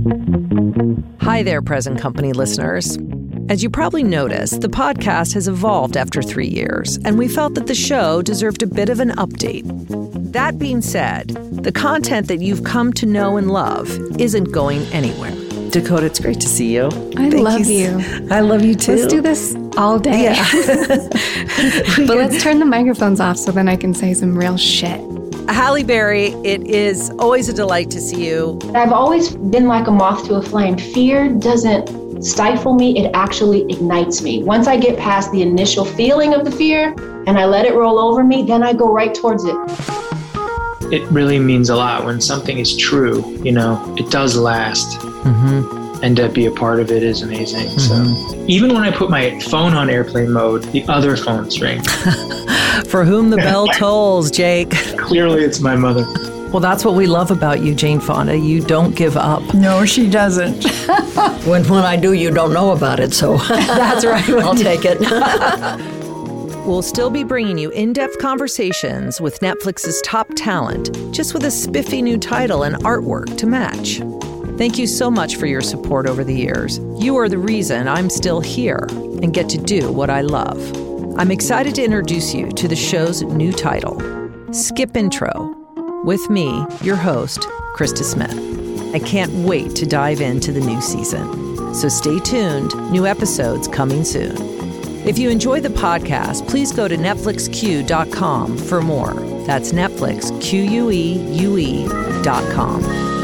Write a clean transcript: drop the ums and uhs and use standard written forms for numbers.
Hi there, Present Company listeners. As you probably noticed, the podcast has evolved after 3 years, and we felt that the show deserved a bit of an update. That being said, the content that you've come to know and love isn't going anywhere. Dakota, it's great to see you. I love you. I love you too. Let's do this all day. Yeah. But let's turn the microphones off so then I can say some real shit. Halle Berry, it is always a delight to see you. I've always been like a moth to a flame. Fear doesn't stifle me, it actually ignites me. Once I get past the initial feeling of the fear and I let it roll over me, then I go right towards it. It really means a lot when something is true, it does last. Mm-hmm. And to be a part of it is amazing. Mm-hmm. So even when I put my phone on airplane mode, the other phones ring. For whom the bell tolls, Jake. Clearly it's my mother. Well, that's what we love about you, Jane Fonda. You don't give up. No, she doesn't. when I do, you don't know about it, so that's right. I'll take it. We'll still be bringing you in-depth conversations with Netflix's top talent, just with a spiffy new title and artwork to match. Thank you so much for your support over the years. You are the reason I'm still here and get to do what I love. I'm excited to introduce you to the show's new title, Skip Intro, with me, your host, Krista Smith. I can't wait to dive into the new season. So stay tuned, new episodes coming soon. If you enjoy the podcast, please go to netflixque.com for more. That's Netflix, QUEUE.com.